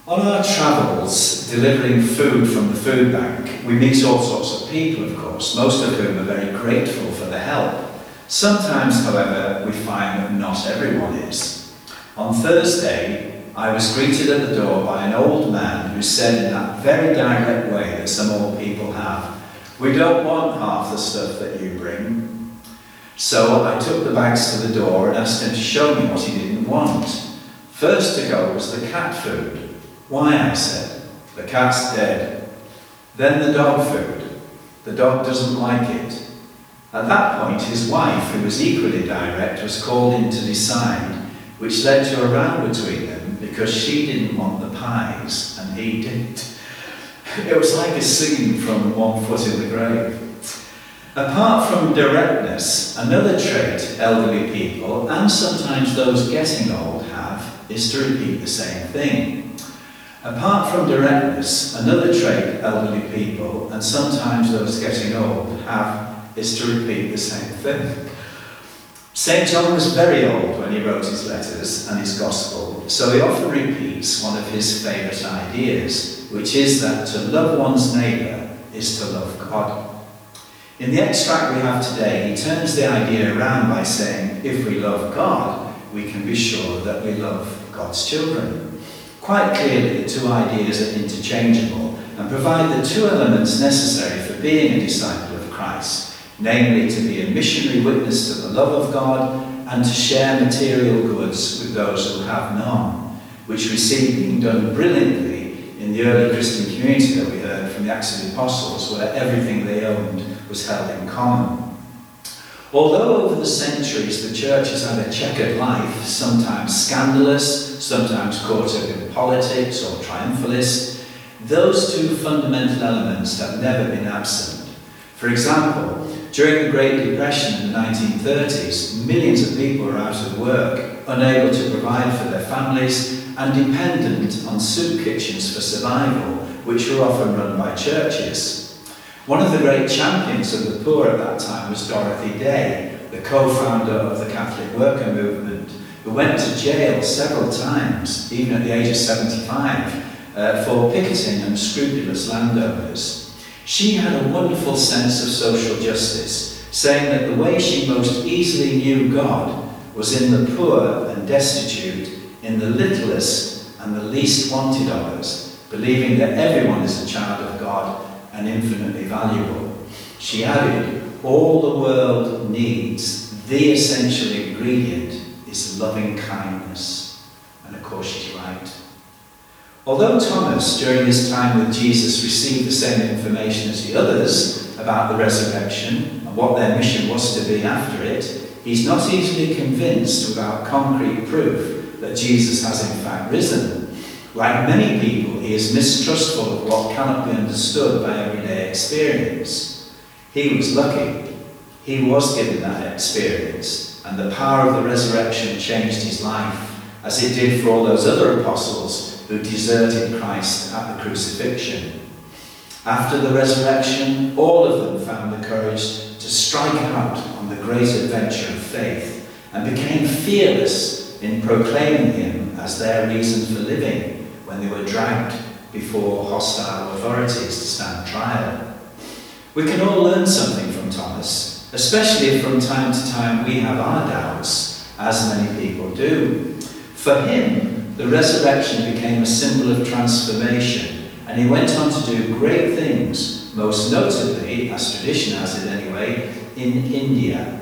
On our travels, delivering food from the food bank, we meet all sorts of people, of course, most of whom are very grateful for the help. Sometimes, however, we find that not everyone is. On Thursday, I was greeted at the door by an old man who said in that very direct way that some old people have, "We don't want half the stuff that you bring." So I took the bags to the door and asked him to show me what he didn't want. First to go was the cat food. "Why?" I said. "The cat's dead." Then the dog food. "The dog doesn't like it." At that point, his wife, who was equally direct, was called in to decide, which led to a row between them because she didn't want the pies and he didn't. It was like a scene from One Foot in the Grave. Apart from directness, another trait elderly people, and sometimes those getting old, have is to repeat the same thing. Apart from directness, another trait elderly people, and sometimes those getting old, have is to repeat the same thing. St. John was very old when he wrote his letters and his gospel, so he often repeats one of his favourite ideas, which is that to love one's neighbour is to love God. In the extract we have today, he turns the idea around by saying, if we love God, we can be sure that we love God's children. Quite clearly, the two ideas are interchangeable and provide the two elements necessary for being a disciple of Christ, namely to be a missionary witness to the love of God and to share material goods with those who have none, which we see being done brilliantly in the early Christian community that we heard from the Acts of the Apostles, where everything they owned was held in common. Although over the centuries the church has had a checkered life, sometimes scandalous, sometimes caught up in politics or triumphalist, those two fundamental elements have never been absent. For example, during the Great Depression in the 1930s, millions of people were out of work, unable to provide for their families, and dependent on soup kitchens for survival, which were often run by churches. One of the great champions of the poor at that time was Dorothy Day, the co-founder of the Catholic Worker Movement, who went to jail several times, even at the age of 75, for picketing unscrupulous landowners. She had a wonderful sense of social justice, saying that the way she most easily knew God was in the poor and destitute, in the littlest and the least wanted of us, believing that everyone is a child of God and infinitely valuable. She added, all the world needs, the essential ingredient, is loving kindness. And of course she's right. Although Thomas, during his time with Jesus, received the same information as the others about the resurrection and what their mission was to be after it, he's not easily convinced without concrete proof that Jesus has in fact risen. Like many people, he is mistrustful of what cannot be understood by everyday experience. He was lucky. He was given that experience, and the power of the resurrection changed his life, as it did for all those other apostles who deserted Christ at the crucifixion. After the resurrection, all of them found the courage to strike out on the great adventure of faith and became fearless in proclaiming him as their reason for living when they were dragged before hostile authorities to stand trial. We can all learn something from Thomas, especially if from time to time we have our doubts, as many people do. For him, the resurrection became a symbol of transformation, and he went on to do great things, most notably, as tradition has it anyway, in India.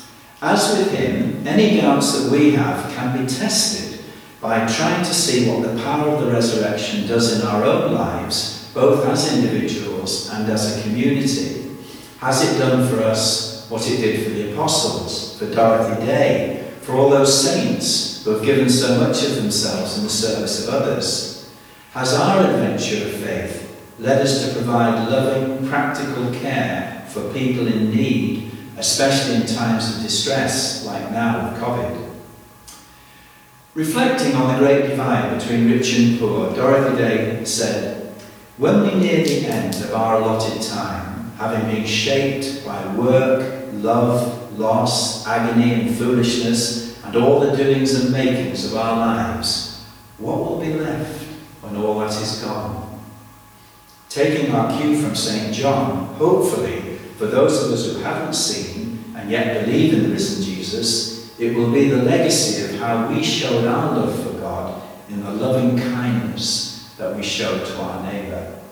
As with him, any doubts that we have can be tested by trying to see what the power of the resurrection does in our own lives, both as individuals and as a community. Has it done for us what it did for the apostles, for Dorothy Day, for all those saints who have given so much of themselves in the service of others? Has our adventure of faith led us to provide loving, practical care for people in need, especially in times of distress, like now with COVID? Reflecting on the great divide between rich and poor, Dorothy Day said, when we near the end of our allotted time, having been shaped by work, love, loss, agony and foolishness, and all the doings and makings of our lives, what will be left? when all that is gone. Taking our cue from St. John, hopefully, for those of us who haven't seen and yet believe in the risen Jesus, it will be the legacy of how we showed our love for God in the loving kindness that we showed to our neighbour.